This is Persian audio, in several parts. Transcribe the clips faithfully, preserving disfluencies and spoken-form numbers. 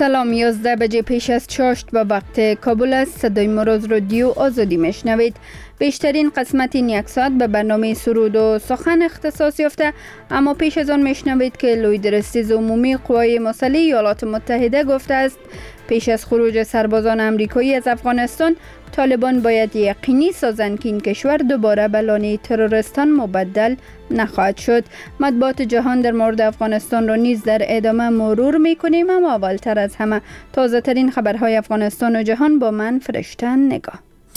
سلام، یازده بجه پیش از چاشت به وقت کابل است. صدای مروز رادیو آزادی میشنوید. بیشترین قسمت این یک ساعت به برنامه سرود و سخن اختصاص یافته، اما پیش از آن میشنوید که لوی درستیز عمومی قوای مسلح ایالات متحده گفته است پیش از خروج سربازان امریکایی از افغانستان، طالبان باید یقینی سازند که این کشور دوباره به لانه تروریستان مبدل نخواهد شد. مطبوعات جهان در مورد افغانستان را نیز در ادامه مرور میکنیم، اما اولتر از همه تازه ترین خبرهای افغانستان و جهان با من فرشته نگاه.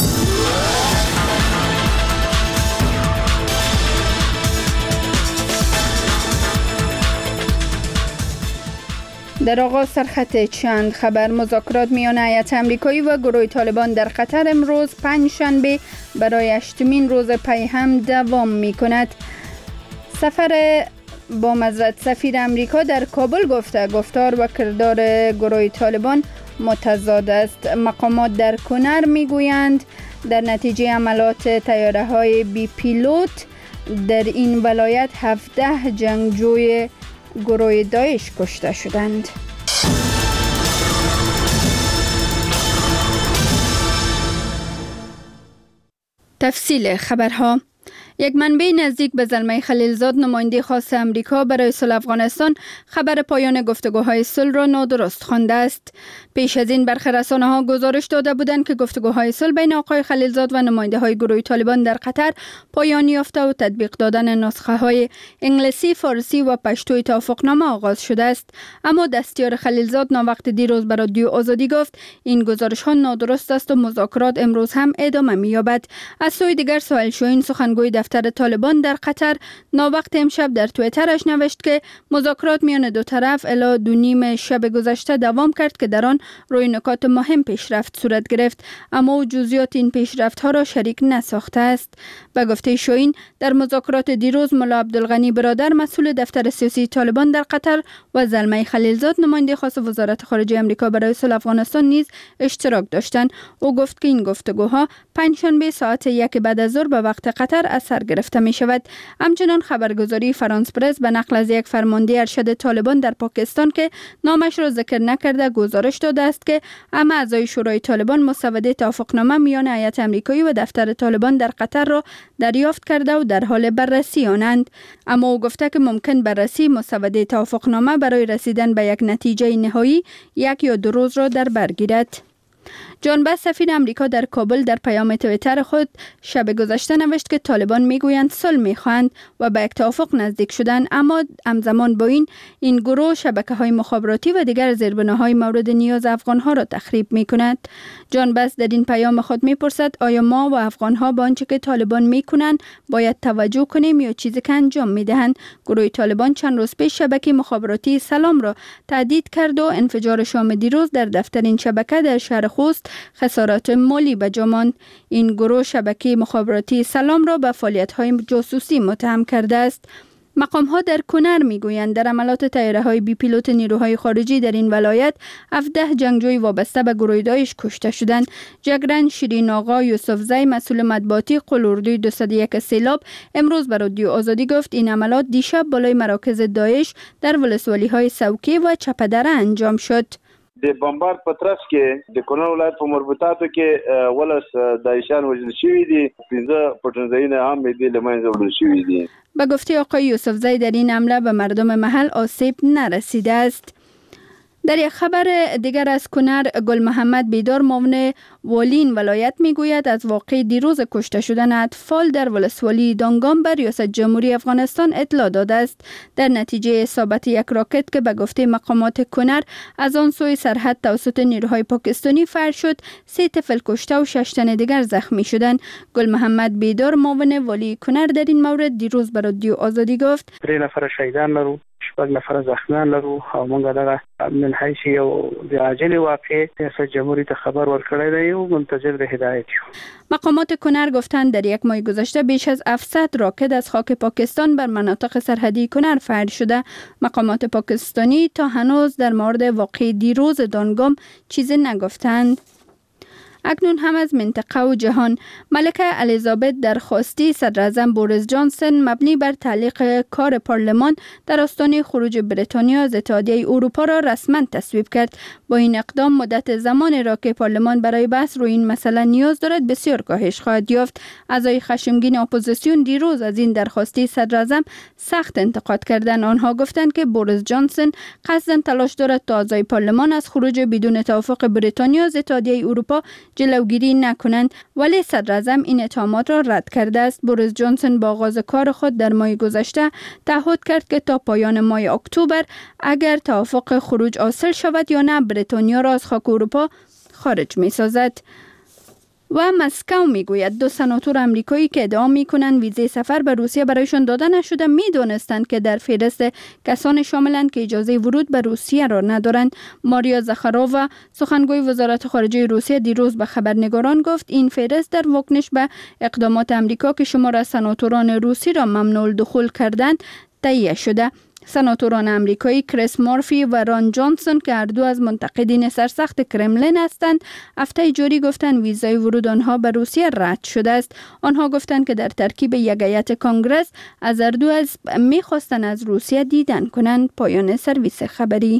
در آغاز سرخط چند خبر. مذاکرات میان هیئت امریکایی و گروه طالبان در قطر امروز پنج شنبه برای هشتمین روز پی هم دوام می کند. سفر با معذرت سفیر امریکا در کابل گفته گفتار و کردار گروه طالبان متضاد است. مقامات در کنر می گویند در نتیجه عملات طیاره های بی پیلوت در این ولایت هفده جنگجوی گروه داعش کشته شدند. تفصیل خبرها. یک منبع نزدیک به زلمه خلیلزاد، نماینده خاص امریکا برای صلح افغانستان، خبر پایان گفتگوهای صلح را نادرست خوانده است. پیش از این برخی رسانه‌ها گزارش داده بودند که گفتگوهای صلح بین آقای خلیلزاد و نماینده های گروه طالبان در قطر پایان یافته و تطبیق دادن نسخه های انگلیسی، فارسی و پشتوی توافقنامه آغاز شده است. اما دستیار خلیلزاد ناوقت دیروز به رادیو آزادی گفت این گزارش ها نادرست است و مذاکرات امروز هم ادامه می‌یابد. از سوی دیگر سهیل شاهین، سخنگوی دفتر طالبان در قطر، ناوقت امشب در توییترش نوشت که مذاکرات میان دو طرف الی دو نیم شب گذشته دوام کرد که در آن روی نکات مهم پیشرفت صورت گرفت، اما او جزئیات این پیشرفت ها را شریک نساخته است. به گفته شاهین، در مذاکرات دیروز ملا عبدالغنی برادر، مسئول دفتر سیاسی طالبان در قطر، و زلمه خلیلزاد، نماینده خاص وزارت خارجه آمریکا برای صلح افغانستان نیز اشتراک داشتند. او گفت که این گفتگوها پنجشنبه ساعت یک بعد از ظهر به وقت قطر از سر گرفته می شود. همچنان خبرگزاری فرانس پرس به نقل از یک فرمانده ارشد طالبان در پاکستان که نامش را ذکر نکرده گزارش داده است که همه اعضای شورای طالبان مسوده توافقنامه میان هیئت امریکایی و دفتر طالبان در قطر را دریافت کرده و در حال بررسی آنند. اما او گفته که ممکن بررسی مسوده توافقنامه برای رسیدن به یک نتیجه نهایی یک یا دو روز را در بر گیرد. جان بس، سفیر امریکا در کابل، در پیام توییتر خود شب گذشته نوشت که طالبان میگویند صلح میخواهند و به یک توافق نزدیک شدن، اما همزمان با این این گروه شبکه‌های مخابراتی و دیگر زیربناهای مورد نیاز افغان‌ها را تخریب میکند. جان بس در این پیام خود میپرسد آیا ما و افغان‌ها با آنچه که طالبان میکنند باید توجه کنیم یا چیزی که انجام میدهند؟ گروه طالبان چند روز پیش شبکه مخابراتی سلام را تهدید کرد و انفجار شام دیروز در دفتر این شبکه در شهر خوست خسارات مالی به جا ماند. این گروه شبکه مخابراتی سلام را به فعالیت‌های جاسوسی متهم کرده است. مقام‌ها در کنر می‌گویند در عملات طیاره‌های بی پیلوت نیروهای خارجی در این ولایت هفده جنگجوی وابسته به گروه داعش کشته شدند. جگرن شیرین آقا یوسفزی، مسئول مطبوعاتی قلوردوی دویست و یک سیلاب، امروز به رادیو آزادی گفت این عملات دیشب بالای مراکز داعش در ولسوالی‌های سوکی و چپدره انجام شد. د بمبار پترس کې د کونړ ولایت په مربوطاتو کې ولس داعشان وژل شوي دي، پنځه پټنځایونه هم دې له منځه وړل شوي دي. به گفته آقای یوسفزی در این حمله به مردم محل آسیب نرسیده است. در یک خبر دیگر از کنر، گل محمد بیدار، معاون والی این ولایت میگوید از واقع دیروز کشته شدن اطفال در ولسوالی دانگام به ریاست جمهوری افغانستان اطلاع داده است. در نتیجه اصابت یک راکت که به گفته مقامات کنر از آن سوی سرحد توسط نیروهای پاکستانی فر شد، سه طفل کشته و شش تن دیگر زخمی شدند. گل محمد بیدار، معاون والی کنر، در این مورد دیروز به رادیو آزادی گفت: درې نفر شهیدان لرو، شپږ نفر زخمیان لرو او موږ دغه من حیث یو د عاجل واقع ریاست جمهوری ته خبر ورکړی دی او منتظر د هدایت یو. مقامات کنر گفتند در یک ماه گذشته بیش از هفتصد راکت از خاک پاکستان بر مناطق سرحدی کنر فعال شده. مقامات پاکستانی تا هنوز در مورد واقع دیروز دانگام چیزی نگفتند. اکنون هم از منطقه و جهان. ملکه الیزابت درخواستی صدر اعظم بوریس جانسون مبنی بر تعلیق کار پارلمان در آستانه خروج بریتانیا از اتحادیه اروپا را رسما تصویب کرد. با این اقدام مدت زمانی را که پارلمان برای بحث روی این مسئله نیاز دارد بسیار کاهش خواهد یافت. اعضای خشمگین اپوزیسیون دیروز از این درخواستی صدر اعظم سخت انتقاد کردند. آنها گفتند که بوریس جانسون قصداً تلاش دارد تا اعضای پارلمان از خروج بدون توافق بریتانیا از اتحادیه اروپا جلوگیری نکنند، ولی صدر اعظم این اتهامات را رد کرده است. بوریس جانسون با آغاز کار خود در ماه گذشته تعهد کرد که تا پایان ماه اکتبر اگر توافق خروج حاصل شود یا نه بریتانیا را از خاک اروپا خارج می سازد. و مسکو میگوید دو سناتور آمریکایی که ادعا میکنند ویزه سفر به روسیه برایشان داده نشده میدانستند که در فهرست کسان شاملند که اجازه ورود به روسیه را ندارند. ماریا زاخارووا سخنگوی وزارت خارجه روسیه دیروز به خبرنگاران گفت این فهرست در واکنش به اقدامات آمریکا که شمار از سناتوران روسی را ممنوع دخول کردند تهیه شده. سناتوران آمریکایی کریس مورفی و ران جانسون که هر دو از منتقدین سرسخت کرملین هستند هفته جاری گفتند ویزای ورود آنها به روسیه رد شده است. آنها گفتند که در ترکیب یک هیئت کانگرس از هر دو از میخواستند از روسیه دیدن کنند. پایان سرویس خبری.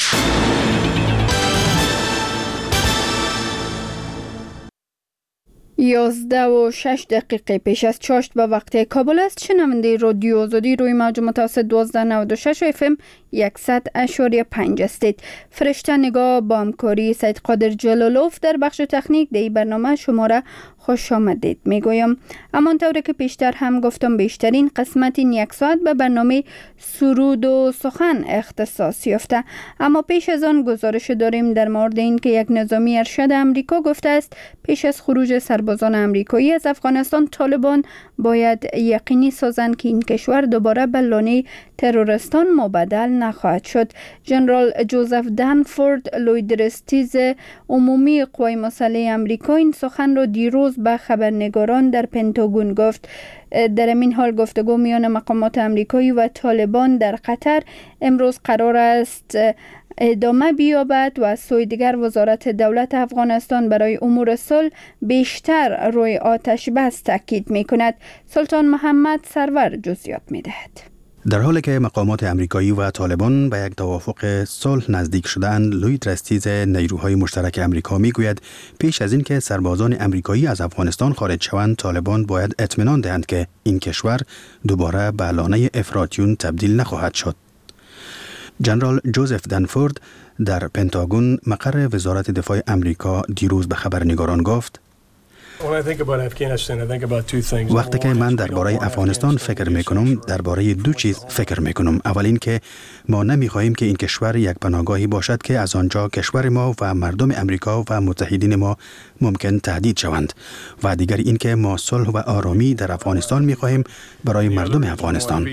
یازده و شش دقیقه پیش از چاشت به وقت کابل است. شنونده رادیو آزادی روی موج متوسط دوازده نود و شش اف ام صد اشاری پنج استید. فرشته نگاه با همکاری سید قادر جلالوف در بخش تکنیک دی برنامه شما را خوش آمدید میگویم. همانطور که پیشتر هم گفتم بیشترین قسمت این یک ساعت به برنامه سرود و سخن اختصاص یافته. اما پیش از آن گزارش داریم در مورد این که یک نظامی ارشد امریکا گفته است پیش از خروج سربازان امریکایی از افغانستان طالبان باید یقینی سازند که این کشور دوباره به لانه ترورستان مبدل نخواهد شد. ژنرال جوزف دنفورد لوی درستیز عمومی قوای مسلح امریکا این سخن را دیروز به خبرنگاران در پنتاگون گفت. در این حال گفتگو میان مقامات امریکایی و طالبان در قطر امروز قرار است ادامه بیابد و از سوی دیگر وزارت دولت افغانستان برای امور صلح بیشتر روی آتش بس تاکید می کند. سلطان محمد سرور جزئیات می دهد. در حالی که مقامات امریکایی و طالبان به یک توافق صلح نزدیک شدند، لوی درستیز نیروهای مشترک امریکا میگوید پیش از اینکه سربازان امریکایی از افغانستان خارج شوند، طالبان باید اطمینان دهند که این کشور دوباره به لانه افراطیون تبدیل نخواهد شد. جنرال جوزف دنفورد در پنتاگون مقر وزارت دفاع امریکا دیروز به خبرنگاران گفت وقتی که من درباره افغانستان فکر میکنم درباره دو چیز فکر میکنم. اول این که ما نمیخواهیم که این کشور یک پناهگاهی باشد که از آنجا کشور ما و مردم امریکا و متحدین ما ممکن تهدید شوند، و دیگر این که ما صلح و آرامی در افغانستان میخواهیم برای مردم افغانستان.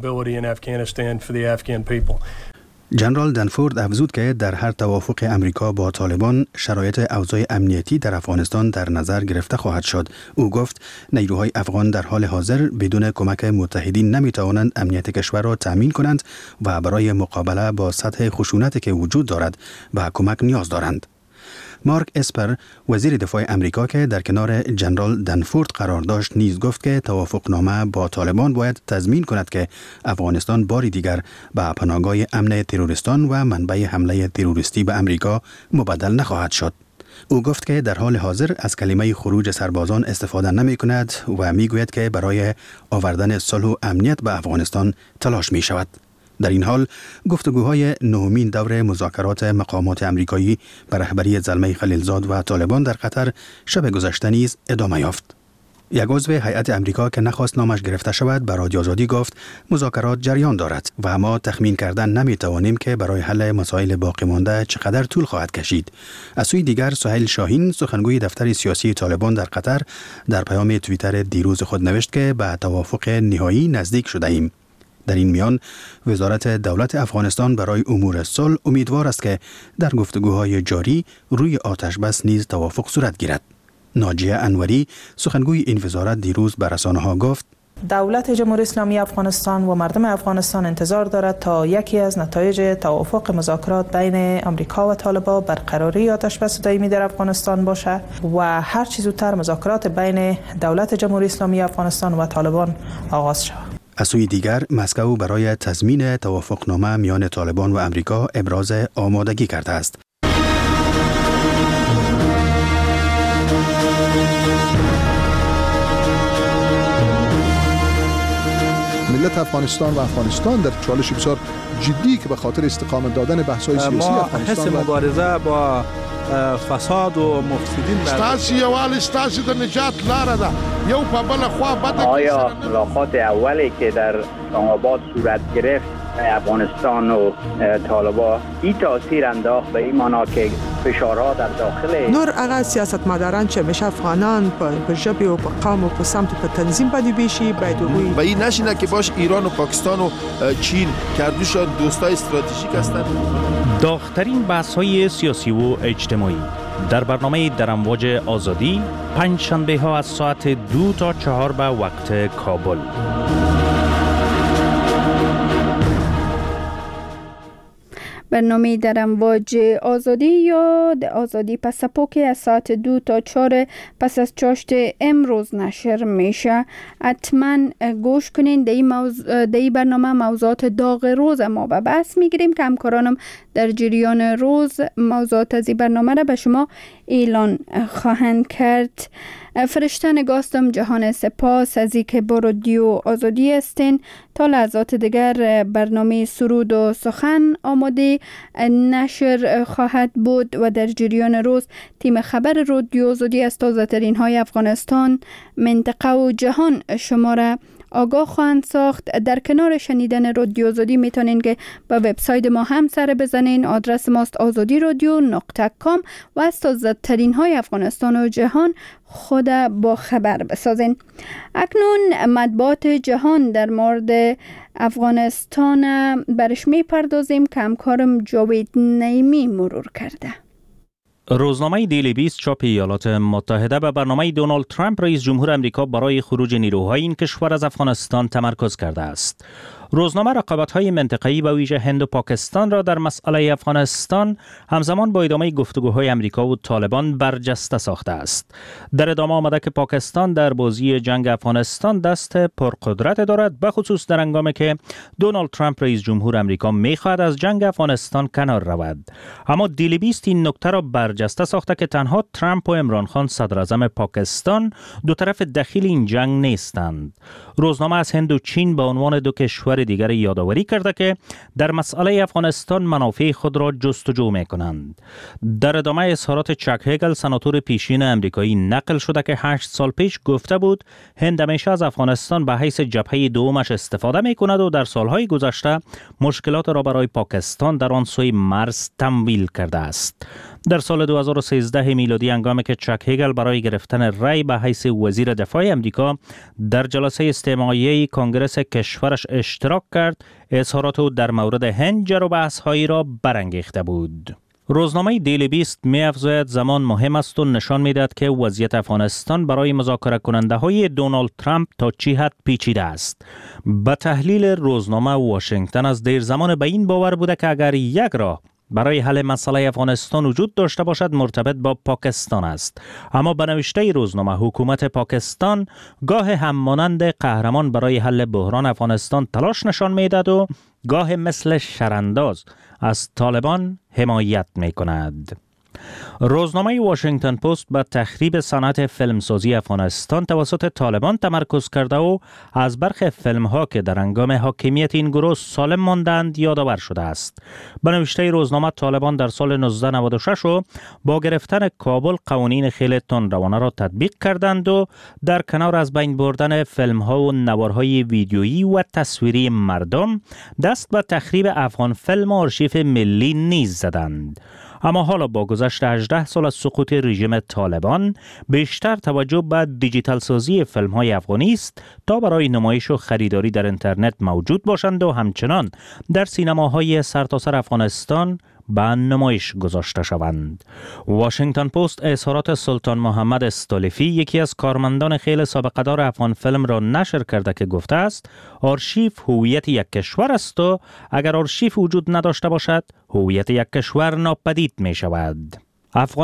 جنرال دنفورد افزود که در هر توافق امریکا با طالبان شرایط اوضاع امنیتی در افغانستان در نظر گرفته خواهد شد. او گفت نیروهای افغان در حال حاضر بدون کمک متحدین نمیتوانند امنیت کشور را تامین کنند و برای مقابله با سطح خشونتی که وجود دارد به کمک نیاز دارند. مارک اسپر وزیر دفاع امریکا که در کنار جنرال دنفورد قرار داشت نیز گفت که توافقنامه با طالبان باید تضمین کند که افغانستان باری دیگر به پناهگاه امن تروریستان و منبع حمله تروریستی به امریکا مبدل نخواهد شد. او گفت که در حال حاضر از کلمه خروج سربازان استفاده نمی کند و می گوید که برای آوردن صلح و امنیت به افغانستان تلاش می شود. در این حال گفتگوهای نهمین دور مذاکرات مقامات امریکایی به رهبری زلمه خلیلزاد و طالبان در قطر شب گذشته نیز ادامه یافت. یک عضو هیئت امریکا که نخواست نامش گرفته شود به رادیو آزادی گفت مذاکرات جریان دارد و ما تخمین کردن نمی توانیم که برای حل مسائل باقی مانده چقدر طول خواهد کشید. از سوی دیگر سهیل شاهین سخنگوی دفتر سیاسی طالبان در قطر در پیام توییتر دیروز خود نوشت که به توافق نهایی نزدیک شده ایم. در این میان وزارت دولت افغانستان برای امور صلح امیدوار است که در گفتگوهای جاری روی آتش بس نیز توافق صورت گیرد. ناجیه انوری سخنگوی این وزارت دیروز به رسانه‌ها گفت دولت جمهوری اسلامی افغانستان و مردم افغانستان انتظار دارد تا یکی از نتایج توافق مذاکرات بین آمریکا و طالبان برقراری آتش بس دائمی در افغانستان باشد و هر چه زودتر مذاکرات بین دولت جمهوری اسلامی افغانستان و طالبان آغاز شود. از سوی دیگر مسکو برای تضمین توافقنامه میان طالبان و امریکا ابراز آمادگی کرده است. ملت افغانستان و افغانستان در چالش بسیار جدی که به خاطر استقامت دادن بحث‌های سیاسی افغانستان ما حس مبارزه با فساد و مفسدین ستاسي یوال ستاسي د نجات لاره ده یو په بل خوا بده. آیا ملاقات اولی که در اسلام آباد صورت گرفت افغانستان و طالبان این تاثیر انداخت به این معنا که فشارها در داخل نور هغه سیاستمداران چې همیشه افغانان په ژبه او په قوم او په سمت په تنظیم باندې بیشي باید وي و این نشینه که باش ایران و پاکستان و چین کردوشان دوستای استراتژیک هستند. داغ‌ترین بحث‌های سیاسی و اجتماعی در برنامه در امواج آزادی پنج شنبه ها از ساعت دو تا چهار به وقت کابل. برنامه در امواج آزادی یا آزادی پسپوکی از ساعت دو تا چهار پس از چاشت امروز نشر میشه. حتما گوش کنین. در این موضوع در برنامه موضوعات داغ روز ما به بحث میگیریم که همکارانم در جریان روز موضوعات از این برنامه را به شما اعلان خواهند کرد. فرشته نگاستم جهان سپاس از اینکه با رادیو آزادی هستین. تا لحظات دیگر برنامه سرود و سخن آماده نشر خواهد بود و در جریان روز تیم خبر رادیو آزادی از تازه ترین های افغانستان، منطقه و جهان شما را آگاه خواهند ساخت. در کنار شنیدن رادیو آزادی میتونین که به وبسایت ما هم سر بزنین. آدرس ماست آزادی رادیو نقطه کام و از تازه ترین های افغانستان و جهان خود با خبر بسازین. اکنون مطبوعات جهان در مورد افغانستان برش می پردازیم که همکارم جاوید نعیمی مرور کرده. روزنامه دیلی بیست چاپ ایالات متحده به برنامه دونالد ترامپ رئیس جمهور امریکا برای خروج نیروهای این کشور از افغانستان تمرکز کرده است. روزنامه رقابت‌های منطقه‌ای به ویژه هند و پاکستان را در مسئله افغانستان همزمان با ادامه گفتگوهای امریکا و طالبان برجسته ساخته است. در ادامه آمده که پاکستان در بازی جنگ افغانستان دست پرقدرت دارد، به خصوص در هنگامی که دونالد ترامپ رئیس جمهور امریکا می‌خواهد از جنگ افغانستان کنار رود. اما دیلی بیست این نکته را برجسته ساخته که تنها ترامپ و عمران خان صدر اعظم پاکستان دو طرف دخیل این جنگ نیستند. روزنامه از هند و چین به عنوان دو کشور دیگر یادآوری کرده که در مسئله افغانستان منافع خود را جستجو می کنند. در ادامه اظهارات چک هگل سناتور پیشین امریکایی نقل شده که هشت سال پیش گفته بود هند همیشه از افغانستان به حیث جبهه دومش استفاده می کند و در سالهای گذشته مشکلات را برای پاکستان در آن سوی مرز تمویل کرده است. در سال دو هزار و سیزده میلادی هنگامی که چک هگل برای گرفتن رأی به حیث وزیر دفاع امریکا در جلسه استماعیه کنگره کشورش اشتراک کرد، اظهارات او در مورد هند جر و بحث‌هایی را برانگیخته بود. روزنامه دیلی بیست می افزاید زمان مهم است و نشان می دهد که وضعیت افغانستان برای مذاکره کننده های دونالد ترامپ تا چی حد پیچیده است. به تحلیل روزنامه واشنگتن از دیر زمان به این باور بوده که اگر یک راه برای حل مسئله افغانستان وجود داشته باشد مرتبط با پاکستان است. اما به نوشته روزنامه حکومت پاکستان گاه هم مانند قهرمان برای حل بحران افغانستان تلاش نشان میدهد و گاه مثل شرانداز از طالبان حمایت می کند. روزنامه واشنگتن پست به تخریب صنعت فیلمسازی افغانستان توسط طالبان تمرکز کرده و از برخی فیلم‌ها که در هنگام حاکمیت این گروه سالم ماندند یادآور شده است. به نوشته روزنامه طالبان در سال نوزده نود و شش و با گرفتن کابل قوانین خیلی تندروانه را تطبیق کردند و در کنار از بین بردن فیلم‌ها و نوارهای ویدیویی و تصویری مردم دست به تخریب افغان فیلم و آرشیو ملی نیز زدند. اما حالا با گذشت هجده سال از سقوط رژیم طالبان بیشتر توجه به دیجیتال سازی فیلم های افغانی است تا برای نمایش و خریداری در اینترنت موجود باشند و همچنان در سینماهای سرتاسر افغانستان به نمایش گذاشته شوند. واشنگتن پست اظهارات سلطان محمد استالفی، یکی از کارمندان خیلی سابقه دار افغان فیلم را نشر کرده که گفته است آرشیو هویت یک کشور است و اگر آرشیو وجود نداشته باشد هویت یک کشور ناپدید می شود. افغان